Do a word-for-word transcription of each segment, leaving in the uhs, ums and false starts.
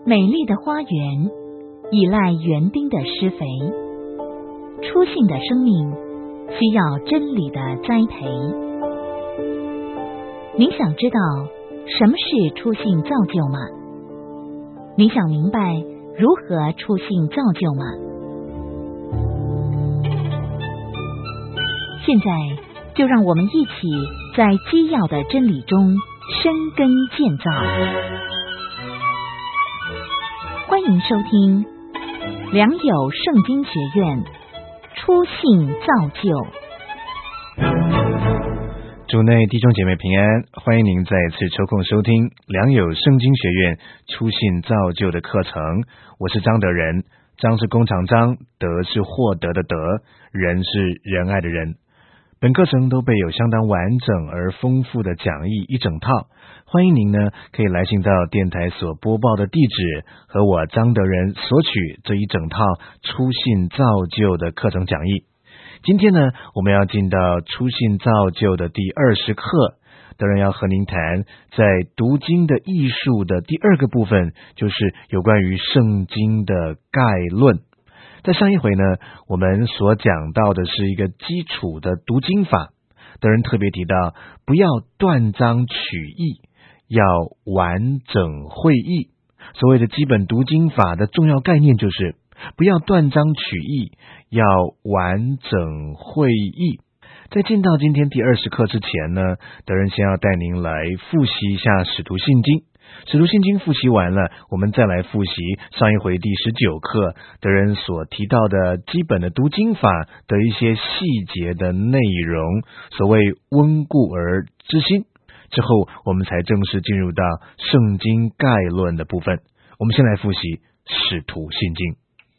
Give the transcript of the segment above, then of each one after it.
美丽的花园依赖园丁的施肥，初信的生命需要真理的栽培。您想知道什么是初信造就吗？您想明白如何初信造就吗？现在就让我们一起在基要的真理中生根建造。欢迎收听良友圣经学院初信造就。 主内弟兄姐妹平安，欢迎您再次抽空收听良友圣经学院初信造就的课程。我是张德仁，张是弓长张，德是获得的德，仁是仁爱的仁。本课程都备有相当完整而丰富的讲义一整套，欢迎您呢可以来信到电台所播报的地址，和我张德仁索取这一整套初信造就的课程讲义。今天呢，我们要进到初信造就的第二十课，德仁要和您谈在读经的艺术的第二个部分，就是有关于圣经的概论。在上一回呢，我们所讲到的是一个基础的读经法，德仁特别提到不要断章取义，要完整会意。所谓的基本读经法的重要概念就是不要断章取义，要完整会意。在进到今天第二十课之前呢，德仁先要带您来复习一下使徒信经。使徒信经复习完了，我们再来复习上一回第十九课德仁所提到的基本的读经法的一些细节的内容，所谓温故而知新。之后我们才正式进入到圣经概论的部分。我们先来复习使徒信经。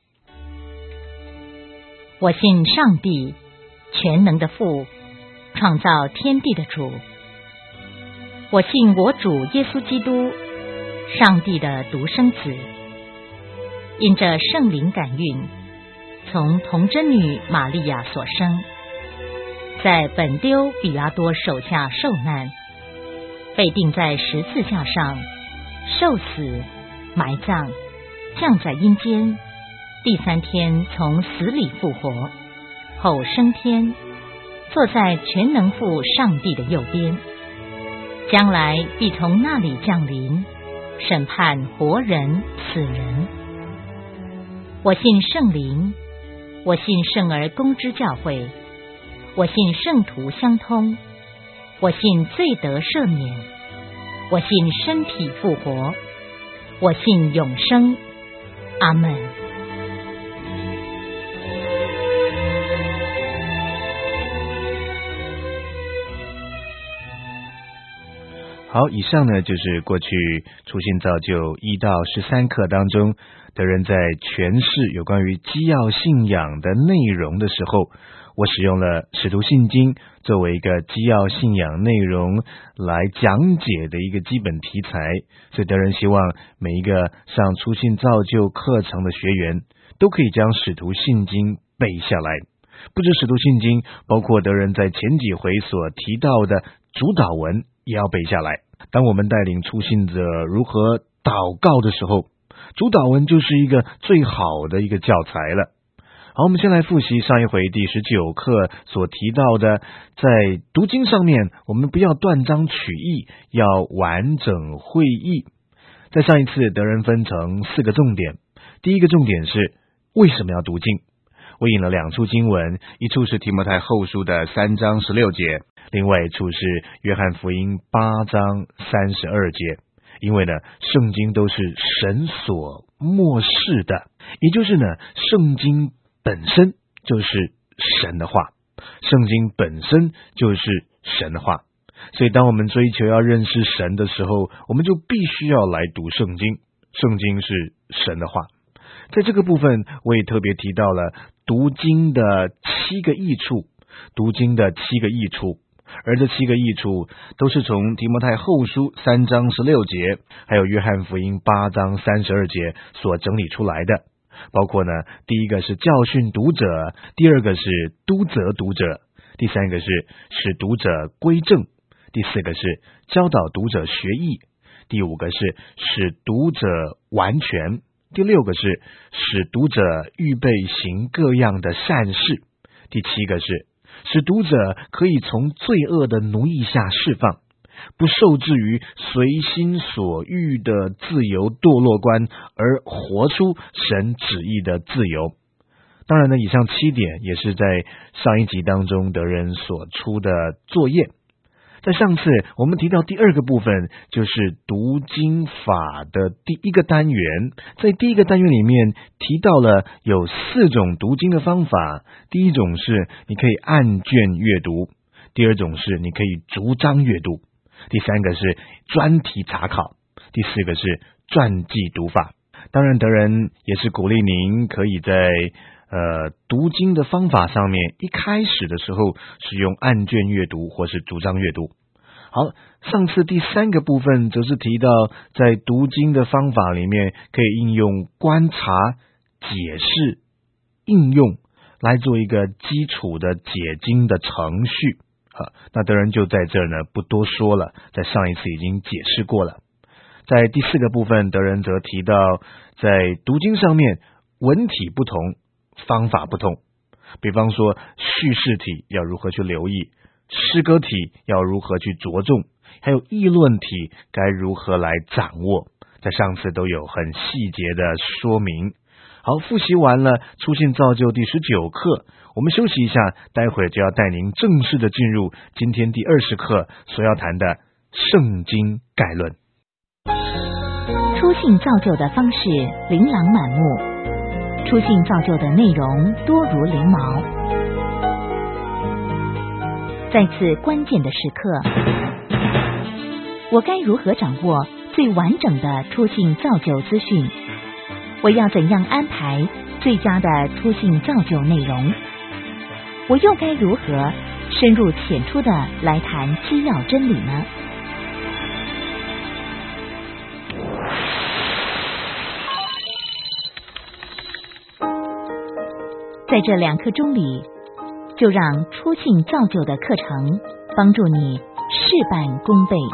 我信上帝，全能的父，创造天地的主。我信我主耶稣基督，上帝的独生子，因着圣灵感孕，从童贞女玛利亚所生，在本丢比拉多手下受难，被钉在十字架上，受死，埋葬，降在阴间，第三天从死里复活，后升天，坐在全能父上帝的右边，将来必从那里降临，审判活人死人。我信圣灵，我信圣而公之教会，我信圣徒相通，我信罪得赦免，我信身体复活，我信永生。阿们。 好，以上呢就是过去初信造就一到十三课当中德仁在诠释有关于基要信仰的内容的时候，我使用了使徒信经作为一个基要信仰内容来讲解的一个基本题材，所以德仁希望每一个上初信造就课程的学员都可以将使徒信经背下来。不止使徒信经，包括德仁在前几回所提到的主导文也要背下来。当我们带领初信者如何祷告的时候，主祷文就是一个最好的一个教材了。好，我们先来复习上一回第十九课所提到的，在读经上面我们不要断章取义，要完整会意。在上一次德仁分成四个重点，第一个重点是为什么要读经。我引了两处经文，一处是提摩太后书的三章十六节，另外一处是约翰福音八章三十二节。因为呢，圣经都是神所默示的，也就是呢，圣经本身就是神的话，圣经本身就是神的话。所以当我们追求要认识神的时候，我们就必须要来读圣经，圣经是神的话。在这个部分我也特别提到了读经的七个益处，读经的七个益处，而这七个益处都是从提摩太后书三章十六节还有约翰福音八章三十二节所整理出来的。包括呢，第一个是教训读者，第二个是督责读者，第三个是使读者归正，第四个是教导读者学义， 第五个是使读者完全，第六个是使读者预备行各样的善事，第七个是使读者可以从罪恶的奴役下释放，不受制于随心所欲的自由堕落观，而活出神旨意的自由。当然呢，以上七点也是在上一集当中德仁所出的作业。在上次我们提到第二个部分，就是读经法的第一个单元。在第一个单元里面提到了有四种读经的方法，第一种是你可以按卷阅读，第二种是你可以逐章阅读，第三个是专题查考，第四个是传记读法。当然德仁也是鼓励您可以在呃，读经的方法上面，一开始的时候是用按卷阅读或是逐章阅读。好，上次第三个部分则是提到在读经的方法里面可以应用观察、解释、应用来做一个基础的解经的程序。好，那德仁就在这儿呢不多说了，在上一次已经解释过了。在第四个部分，德仁则提到在读经上面文体不同，方法不同，比方说叙事体要如何去留意，诗歌体要如何去着重，还有议论体该如何来掌握，在上次都有很细节的说明。好，复习完了初信造就第十九课，我们休息一下，待会就要带您正式的进入今天第二十课所要谈的圣经概论。 初信造就的方式琳琅满目，初信造就的内容多如翎毛。在此关键的时刻，我该如何掌握最完整的初信造就资讯？我要怎样安排最佳的初信造就内容？我又该如何深入浅出的来谈基要真理呢？在这两课中里，就让初信造就的课程帮助你事半功倍。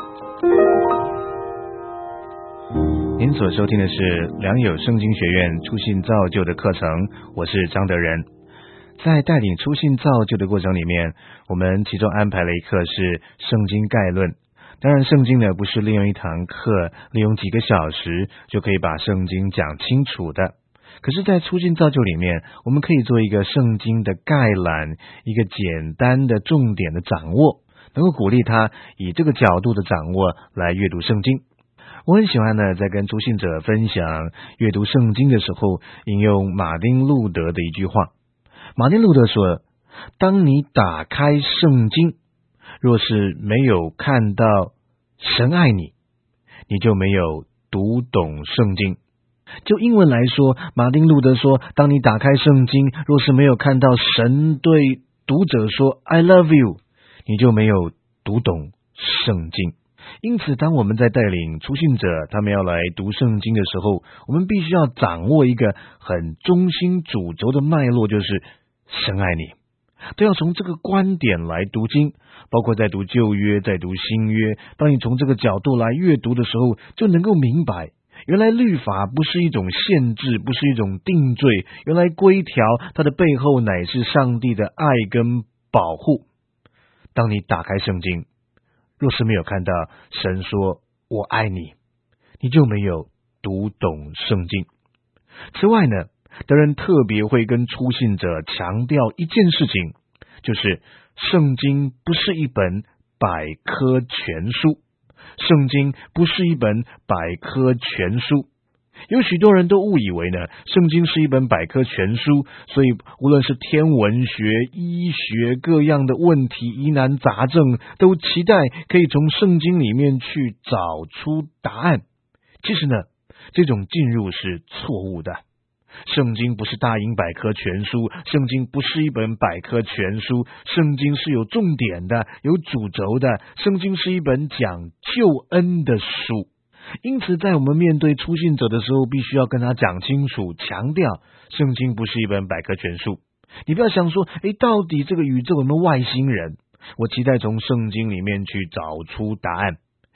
您所收听的是良友圣经学院初信造就的课程，我是张德仁。在带领初信造就的过程里面，我们其中安排了一课是圣经概论。当然圣经呢不是利用一堂课利用几个小时就可以把圣经讲清楚的，可是在初信造就里面，我们可以做一个圣经的概览，一个简单的重点的掌握，能够鼓励他以这个角度的掌握来阅读圣经。我很喜欢呢在跟初信者分享阅读圣经的时候引用马丁路德的一句话。马丁路德说，当你打开圣经，若是没有看到神爱你，你就没有读懂圣经。就英文来说，马丁路德说，当你打开圣经，若是没有看到神对读者说 I love you， 你就没有读懂圣经。因此当我们在带领初信者他们要来读圣经的时候，我们必须要掌握一个很中心主轴的脉络，就是神爱你，都要从这个观点来读经，包括在读旧约在读新约，当你从这个角度来阅读的时候，就能够明白原来律法不是一种限制，不是一种定罪，原来规条它的背后乃是上帝的爱跟保护。当你打开圣经，若是没有看到神说我爱你，你就没有读懂圣经。此外呢，德仁特别会跟初信者强调一件事情，就是圣经不是一本百科全书，圣经不是一本百科全书。有许多人都误以为呢，圣经是一本百科全书，所以无论是天文学、医学各样的问题、疑难杂症，都期待可以从圣经里面去找出答案。其实呢，这种进入是错误的。圣经不是大英百科全书，圣经不是一本百科全书，圣经是有重点的，有主轴的，圣经是一本讲救恩的书。因此在我们面对初信者的时候，必须要跟他讲清楚，强调圣经不是一本百科全书。你不要想说，诶，到底这个宇宙有没有外星人？我期待从圣经里面去找出答案。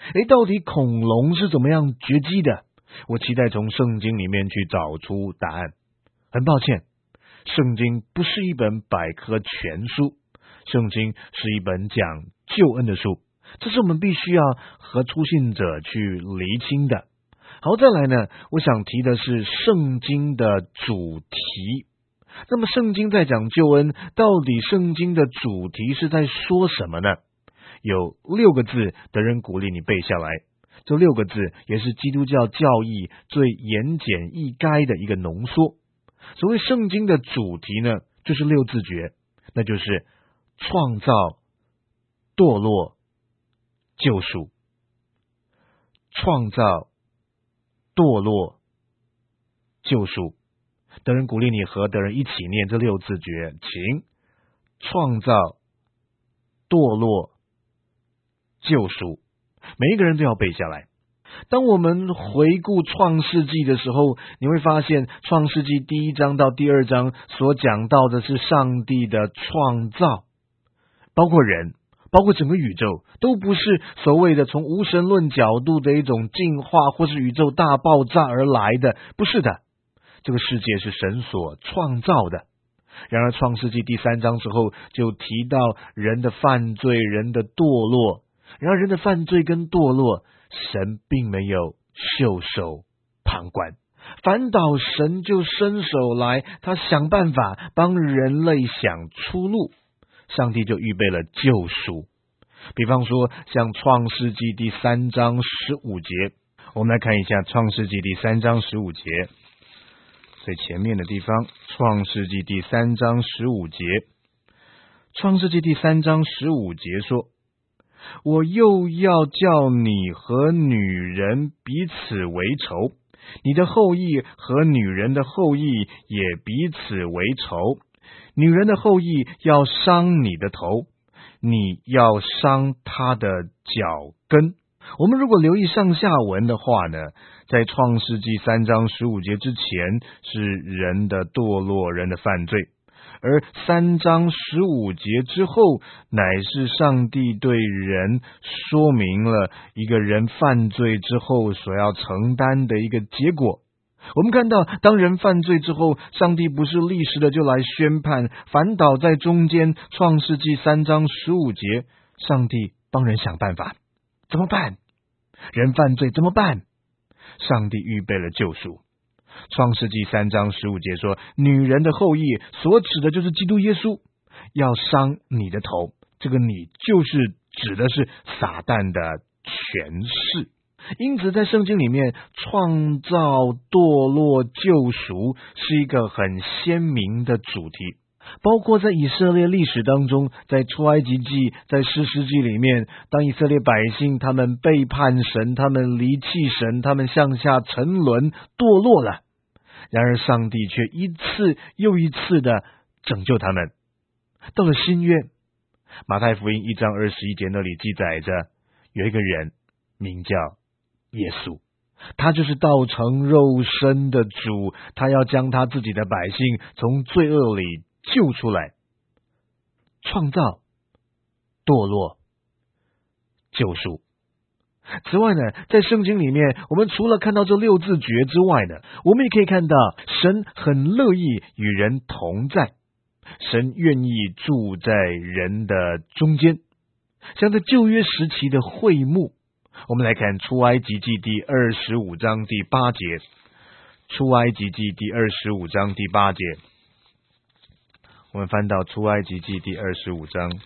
诶，到底恐龙是怎么样绝迹的？我期待从圣经里面去找出答案。很抱歉，圣经不是一本百科全书，圣经是一本讲救恩的书，这是我们必须要和初信者去厘清的。好，再来呢，我想提的是圣经的主题。那么圣经在讲救恩，到底圣经的主题是在说什么呢？有六个字的人鼓励你背下来，这六个字也是基督教教义最言简意赅的一个浓缩。所谓圣经的主题呢，就是六字诀，那就是创造、堕落、救赎。创造、堕落、救赎。德人鼓励你和德人一起念这六字诀，请创造、堕落、救赎，每一个人都要背下来。当我们回顾创世纪的时候，你会发现创世纪第一章到第二章所讲到的是上帝的创造，包括人，包括整个宇宙，都不是所谓的从无神论角度的一种进化或是宇宙大爆炸而来的，不是的，这个世界是神所创造的。然而创世纪第三章之后就提到人的犯罪，人的堕落，然而人的犯罪跟堕落，神并没有袖手旁观，反倒神就伸手来，他想办法帮人类想出路，上帝就预备了救赎。比方说像创世纪第三章十五节，我们来看一下创世纪第三章十五节，最前面的地方，创世纪第三章十五节，创世纪第三章十五节说，我又要叫你和女人彼此为仇，你的后裔和女人的后裔也彼此为仇，女人的后裔要伤你的头，你要伤她的脚跟。我们如果留意上下文的话呢，在创世纪三章十五节之前是人的堕落，人的犯罪，而三章十五节之后乃是上帝对人说明了一个人犯罪之后所要承担的一个结果。我们看到当人犯罪之后，上帝不是立时的就来宣判，反倒在中间创世纪三章十五节，上帝帮人想办法，怎么办？人犯罪怎么办？上帝预备了救赎。创世纪三章十五节说，女人的后裔所指的就是基督耶稣，要伤你的头，这个你就是指的是撒旦的权势。因此在圣经里面，创造、堕落、救赎是一个很鲜明的主题。包括在以色列历史当中，在出埃及记，在士师记里面，当以色列百姓他们背叛神，他们离弃神，他们向下沉沦堕落了，然而上帝却一次又一次的拯救他们。到了新约，马太福音一章二十一节那里记载着，有一个人名叫耶稣，他就是道成肉身的主，他要将他自己的百姓从罪恶里救出来，创造、堕落、救赎。此外呢，在圣经里面，我们除了看到这六字诀之外呢，我们也可以看到神很乐意与人同在，神愿意住在人的中间。像在旧约时期的会幕，我们来看出埃及记第二十五章第八节，出埃及记第二十五章第八节，我们翻到出埃及记第二十五章，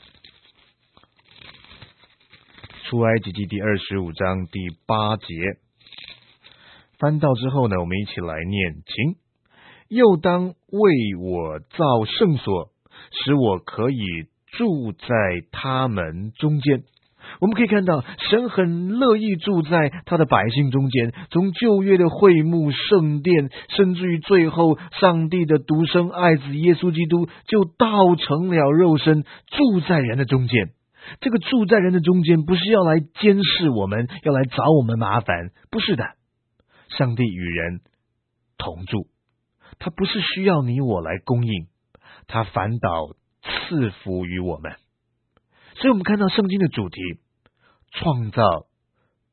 出埃及记第二十五章第八节，翻到之后呢，我们一起来念，请。又当为我造圣所，使我可以住在他们中间。我们可以看到神很乐意住在他的百姓中间，从旧约的会幕圣殿，甚至于最后上帝的独生爱子耶稣基督就道成了肉身，住在人的中间。这个住在人的中间不是要来监视我们，要来找我们麻烦，不是的。上帝与人同住，他不是需要你我来供应，他反倒赐福于我们。所以我们看到圣经的主题，创造、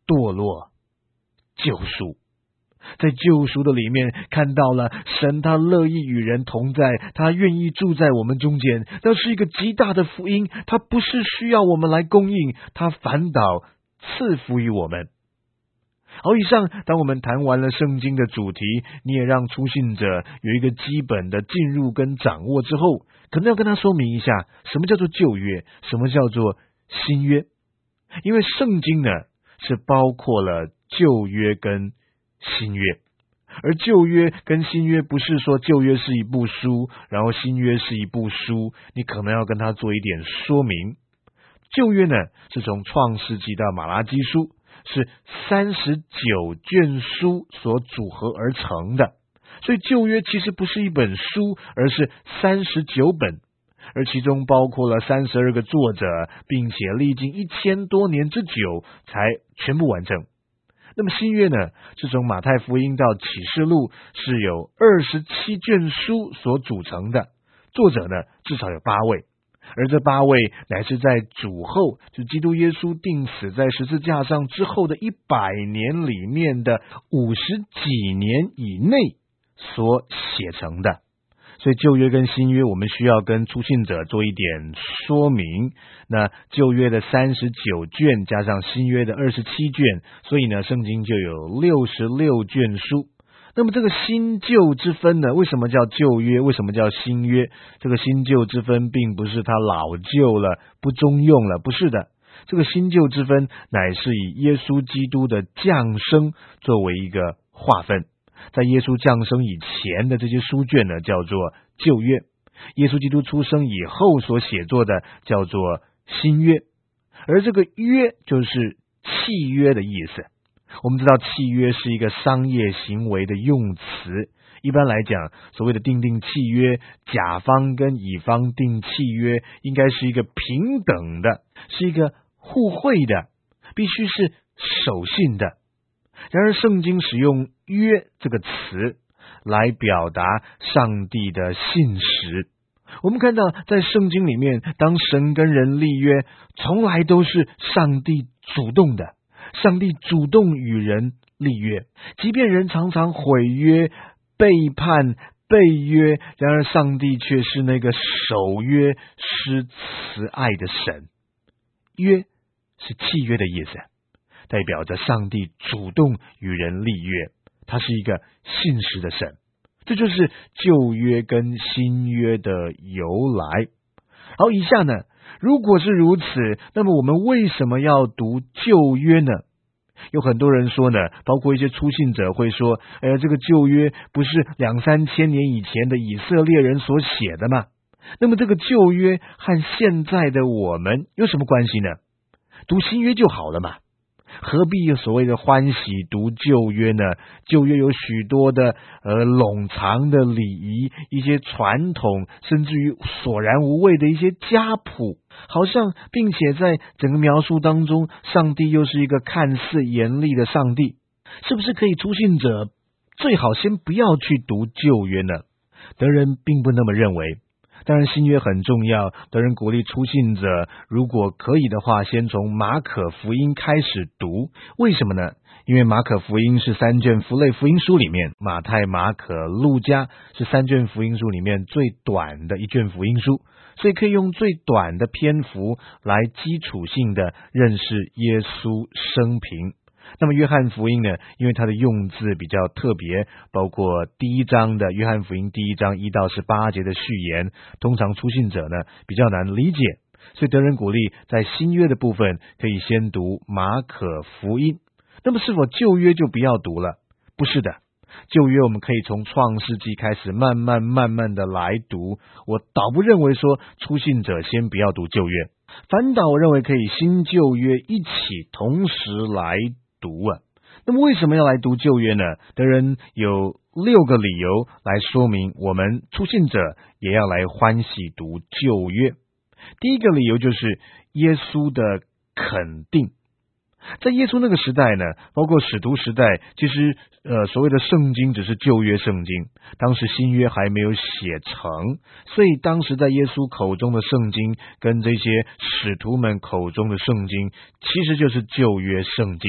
堕落、救赎。在救赎的里面看到了神他乐意与人同在，他愿意住在我们中间，那是一个极大的福音，他不是需要我们来供应，他反倒赐福于我们。好，以上当我们谈完了圣经的主题，你也让初信者有一个基本的进入跟掌握之后，可能要跟他说明一下什么叫做旧约，什么叫做新约。因为圣经呢是包括了旧约跟新约，而旧约跟新约不是说旧约是一部书，然后新约是一部书，你可能要跟他做一点说明。旧约呢是从创世纪到马拉基书，是三十九卷书所组合而成的，所以旧约其实不是一本书，而是三十九本，而其中包括了三十二个作者，并且历经一千多年之久才全部完成。那么新约呢，是从马太福音到启示录，是有二十七卷书所组成的，作者呢至少有八位，而这八位乃是在主后，就基督耶稣钉死在十字架上之后的一百年里面的五十几年以内所写成的。所以旧约跟新约我们需要跟初信者做一点说明。那旧约的三十九卷加上新约的二十七卷，所以呢圣经就有六十六卷书。那么这个新旧之分呢，为什么叫旧约，为什么叫新约？这个新旧之分并不是它老旧了，不中用了，不是的。这个新旧之分乃是以耶稣基督的降生作为一个划分。在耶稣降生以前的这些书卷呢，叫做旧约；耶稣基督出生以后所写作的叫做新约。而这个约就是契约的意思。我们知道契约是一个商业行为的用词，一般来讲，所谓的订定契约，甲方跟乙方订契约应该是一个平等的，是一个互惠的，必须是守信的。然而圣经使用约这个词来表达上帝的信实。我们看到在圣经里面，当神跟人立约，从来都是上帝主动的，上帝主动与人立约，即便人常常毁约、背叛、背约，然而上帝却是那个守约施慈爱的神。约是契约的意思，代表着上帝主动与人立约，他是一个信实的神。这就是旧约跟新约的由来。好，以下呢，如果是如此，那么我们为什么要读旧约呢？有很多人说呢，包括一些初信者会说，呃，这个旧约不是两三千年以前的以色列人所写的吗？那么这个旧约和现在的我们有什么关系呢？读新约就好了嘛。何必所谓的欢喜读旧约呢？旧约有许多的呃冗长的礼仪，一些传统，甚至于索然无味的一些家谱，好像并且在整个描述当中，上帝又是一个看似严厉的上帝。是不是可以初信者最好先不要去读旧约呢？德人并不那么认为。当然新约很重要，德人鼓励初信者如果可以的话，先从马可福音开始读。为什么呢？因为马可福音是三卷福类福音书里面，马太、马可、路加是三卷福音书里面最短的一卷福音书，所以可以用最短的篇幅来基础性的认识耶稣生平。那么约翰福音呢，因为它的用字比较特别，包括第一章的约翰福音第一章一到十八节的序言，通常初信者呢比较难理解，所以德人鼓励在新约的部分可以先读马可福音。那么是否旧约就不要读了？不是的，旧约我们可以从创世纪开始慢慢慢慢的来读。我倒不认为说初信者先不要读旧约，反倒我认为可以新旧约一起同时来读啊。那么为什么要来读旧约呢？德人有六个理由来说明我们初信者也要来欢喜读旧约。第一个理由就是耶稣的肯定。在耶稣那个时代呢，包括使徒时代，其实呃所谓的圣经只是旧约圣经，当时新约还没有写成，所以当时在耶稣口中的圣经跟这些使徒们口中的圣经其实就是旧约圣经。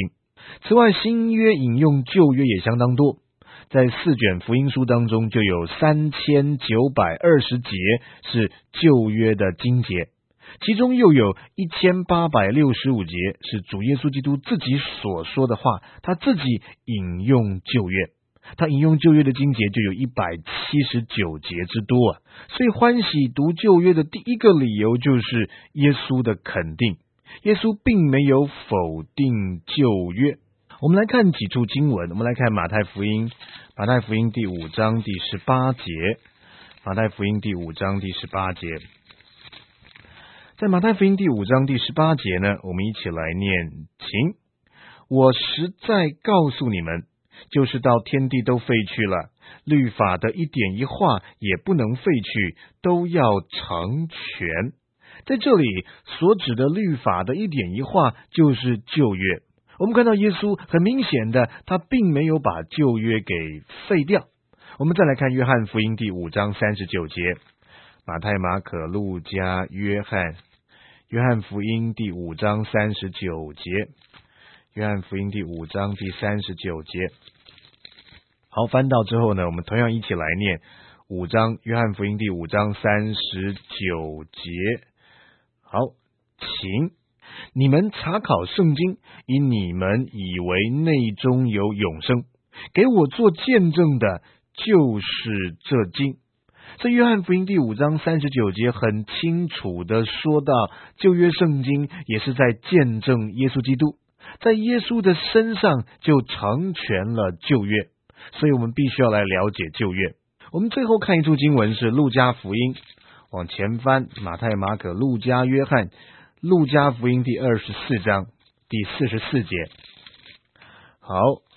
此外，新约引用旧约也相当多，在四卷福音书当中就有三千九百二十节是旧约的经节，其中又有一千八百六十五节是主耶稣基督自己所说的话，他自己引用旧约，他引用旧约的经节就有一百七十九节之多啊。所以欢喜读旧约的第一个理由就是耶稣的肯定，耶稣并没有否定旧约。我们来看几处经文，我们来看马太福音，马太福音第五章第十八节，马太福音第五章第十八节。在马太福音第五章第十八节呢，我们一起来念，请。我实在告诉你们，就是到天地都废去了，律法的一点一画也不能废去，都要成全。在这里所指的律法的一点一画就是旧约。我们看到耶稣很明显的，他并没有把旧约给废掉。我们再来看约翰福音第五章三十九节，马太、马可、路加、约翰，约翰福音第五章三十九节，约翰福音第五章第三十九节。好，翻到之后呢，我们同样一起来念五章，约翰福音第五章三十九节。好，请。你们查考圣经，因你们以为内中有永生，给我做见证的就是这经。这约翰福音第五章三十九节很清楚的说到，旧约圣经也是在见证耶稣基督，在耶稣的身上就成全了旧约，所以我们必须要来了解旧约。我们最后看一处经文是路加福音，往前翻，马太、马可、路加、约翰，路加福音第二十四章第四十四节。好，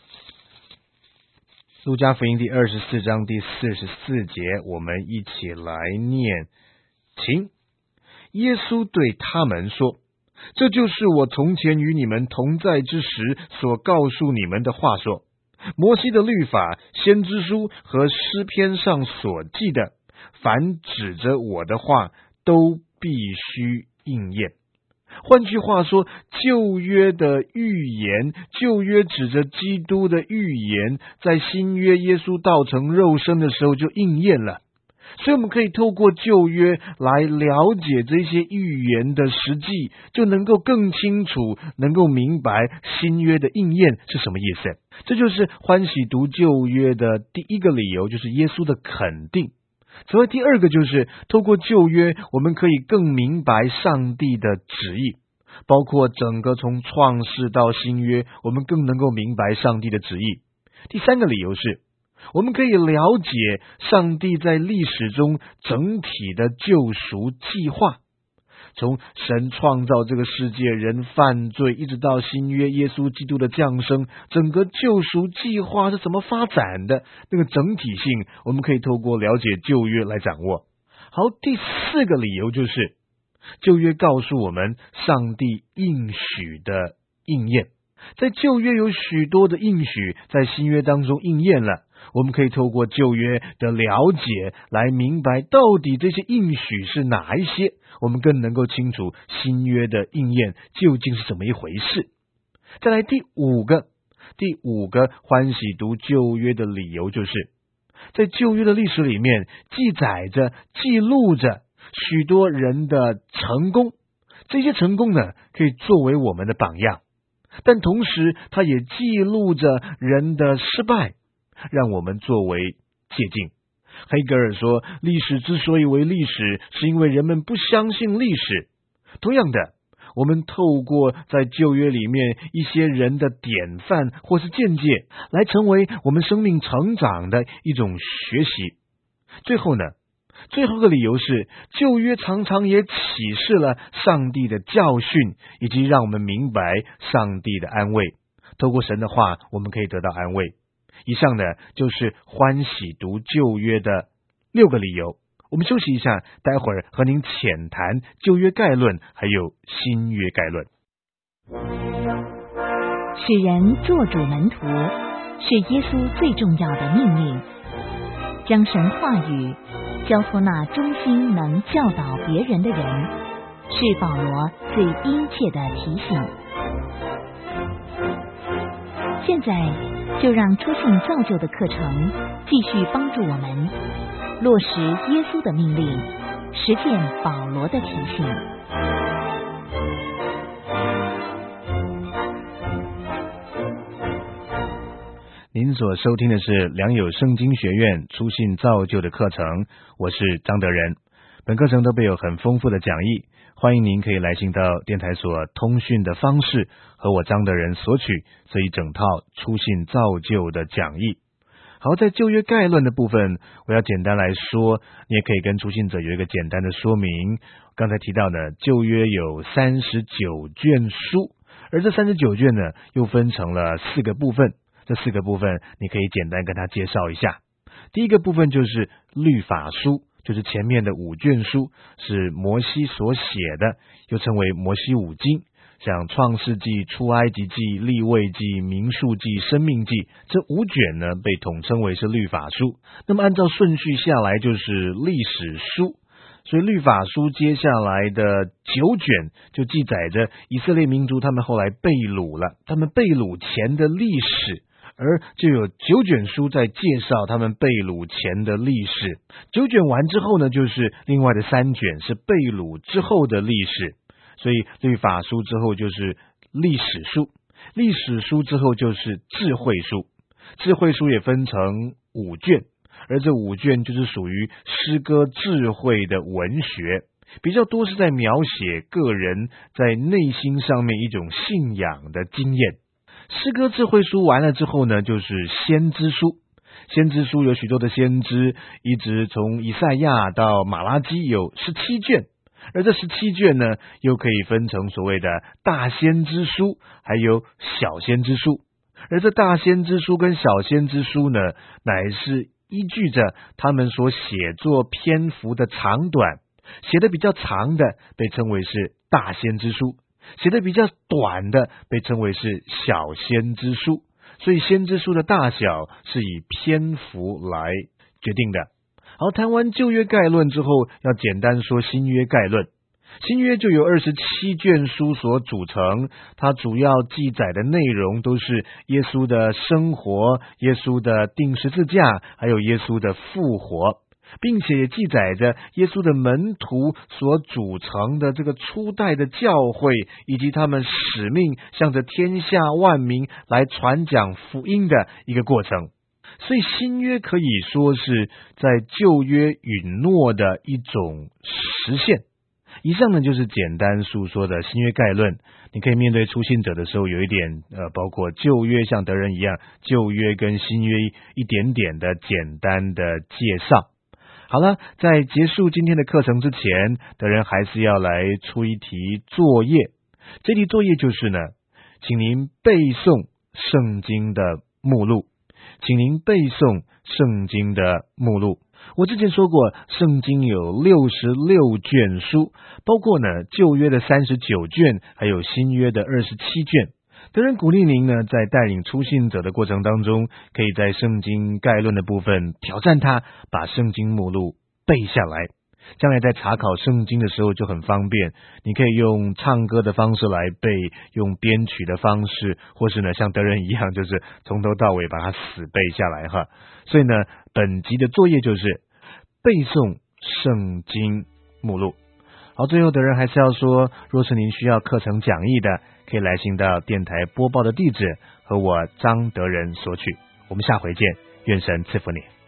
路加福音第二十四章第四十四节，我们一起来念，请。耶稣对他们说，这就是我从前与你们同在之时所告诉你们的话说，摩西的律法、先知书和诗篇上所记的，凡指着我的话都必须应验。换句话说，旧约的预言，旧约指着基督的预言，在新约耶稣道成肉身的时候就应验了。所以我们可以透过旧约来了解这些预言的实际，就能够更清楚能够明白新约的应验是什么意思。这就是欢喜读旧约的第一个理由，就是耶稣的肯定。此外，第二个就是透过旧约，我们可以更明白上帝的旨意，包括整个从创世到新约，我们更能够明白上帝的旨意。第三个理由是，我们可以了解上帝在历史中整体的救赎计划，从神创造这个世界，人犯罪，一直到新约耶稣基督的降生，整个救赎计划是怎么发展的，那个整体性我们可以透过了解旧约来掌握。好，第四个理由就是旧约告诉我们上帝应许的应验。在旧约有许多的应许在新约当中应验了，我们可以透过旧约的了解来明白到底这些应许是哪一些，我们更能够清楚新约的应验究竟是怎么一回事。再来第五个第五个欢喜读旧约的理由，就是在旧约的历史里面记载着记录着许多人的成功，这些成功呢可以作为我们的榜样，但同时它也记录着人的失败，让我们作为借鉴。黑格尔说，历史之所以为历史，是因为人们不相信历史。同样的，我们透过在旧约里面一些人的典范或是见解，来成为我们生命成长的一种学习。最后呢，最后一个理由是，旧约常常也启示了上帝的教训，以及让我们明白上帝的安慰。透过神的话，我们可以得到安慰。以上呢，就是欢喜读旧约的六个理由。我们休息一下，待会儿和您浅谈旧约概论，还有新约概论。 使人做主门徒，是耶稣最重要的命令。将神话语交托那忠心能教导别人的人，是保罗最殷切的提醒。 现在就让初信造就的课程继续帮助我们落实耶稣的命令，实践保罗的提醒。 您所收听的是良友圣经学院初信造就的课程，我是张德仁。本课程都备有很丰富的讲义，欢迎您可以来信到电台所通讯的方式，和我张德仁索取这一整套初信造就的讲义。好，在旧约概论的部分，我要简单来说，你也可以跟初信者有一个简单的说明。刚才提到呢，旧约有三十九卷书，而这三十九卷呢，又分成了四个部分。这四个部分你可以简单跟他介绍一下。第一个部分就是律法书，就是前面的五卷书，是摩西所写的，又称为摩西五经，像创世纪、出埃及记、利未记、民数记、生命记，这五卷呢被统称为是律法书。那么按照顺序下来就是历史书，所以律法书接下来的九卷就记载着以色列民族他们后来被掳了，他们被掳前的历史，而就有九卷书在介绍他们被掳前的历史。九卷完之后呢，就是另外的三卷是被掳之后的历史。所以律法书之后就是历史书，历史书之后就是智慧书，智慧书也分成五卷，而这五卷就是属于诗歌智慧的文学，比较多是在描写个人在内心上面一种信仰的经验。诗歌智慧书完了之后呢，就是先知书。先知书有许多的先知，一直从以赛亚到马拉基有十七卷，而这十七卷呢，又可以分成所谓的大先知书，还有小先知书。而这大先知书跟小先知书呢，乃是依据着他们所写作篇幅的长短，写的比较长的被称为是大先知书，写的比较短的被称为是小先知书。所以先知书的大小是以篇幅来决定的。好，谈完旧约概论之后，要简单说新约概论。新约就有二十七卷书所组成，它主要记载的内容都是耶稣的生活、耶稣的钉十字架，还有耶稣的复活，并且也记载着耶稣的门徒所组成的这个初代的教会，以及他们使命向着天下万民来传讲福音的一个过程。所以新约可以说是在旧约允诺的一种实现。以上呢就是简单述说的新约概论。你可以面对初信者的时候有一点呃，包括旧约像德仁一样，旧约跟新约一点点的简单的介绍。好了，在结束今天的课程之前，德仁还是要来出一题作业。这题作业就是呢，请您背诵圣经的目录，请您背诵圣经的目录。我之前说过，圣经有六十六卷书，包括呢旧约的三十九卷，还有新约的二十七卷。德仁鼓励您呢，在带领初信者的过程当中，可以在圣经概论的部分挑战它，把圣经目录背下来。将来在查考圣经的时候就很方便，你可以用唱歌的方式来背，用编曲的方式，或是呢像德仁一样，就是从头到尾把它死背下来哈。所以呢，本集的作业就是背诵圣经目录。好，最后德仁还是要说，若是您需要课程讲义的，可以来信到电台播报的地址，和我张德仁索取。我们下回见，愿神赐福你。